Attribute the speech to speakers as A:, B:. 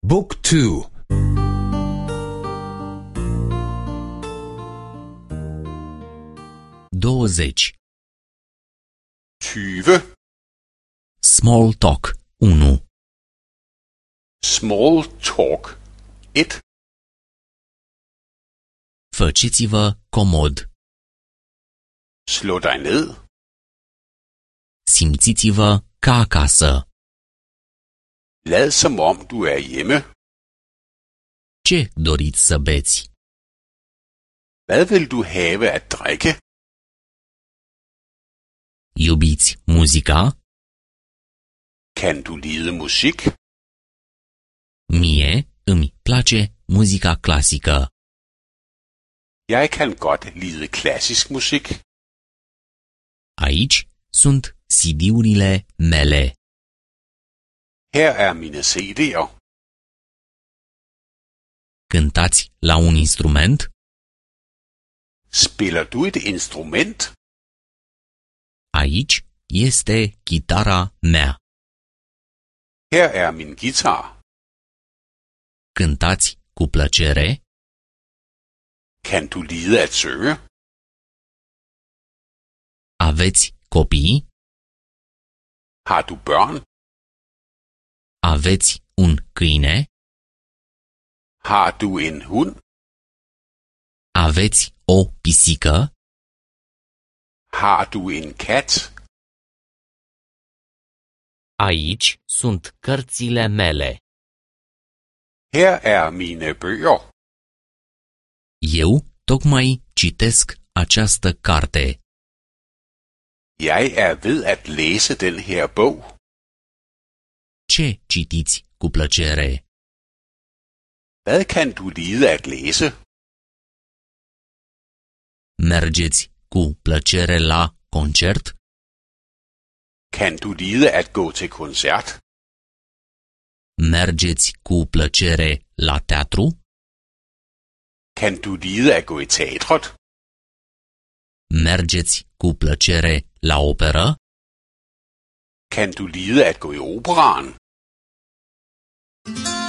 A: Book 2.
B: 20.
C: 20.
B: Small talk 1.
C: Small talk 1.
B: Faceți-vă comod.
C: Slå dig ned.
B: Simțiți-vă ca acasă.
C: Lad som om du er hjemme.
B: Ce doriți să beți?
C: Hvad vil du have at drikke?
B: Iubiți muzica?
C: Kan du lide musik?
B: Mie îmi place muzica clasică.
C: Jeg kan godt lide klassisk musik.
B: Aici sunt CD-urile mele.
C: Her er mine CD'er.
B: Cântați la un instrument?
C: Spiller du et instrument?
B: Aici este chitara mea.
C: Her er min guitar.
B: Cântați cu plăcere?
C: Kan du lide at synge?
B: Aveți copii?
C: Har du børn?
B: Aveți un câine?
C: Har du en hund?
B: Aveți o pisică?
C: Har du en kat?
B: Aici sunt cărțile mele.
C: Her er mine bøger.
B: Eu tocmai citesc această carte.
C: Jeg er ved at læse den her bog.
B: Ce citiți cu plăcere?
C: Hvad kan du lide at læse?
B: Mergeți cu plăcere la concert?
C: Kan du lide at gå til koncert?
B: Mergeți cu plăcere la teatru?
C: Kan du lide at gå i teatret?
B: Mergeți cu plăcere la operă?
C: Kan du lide at gå i operaen?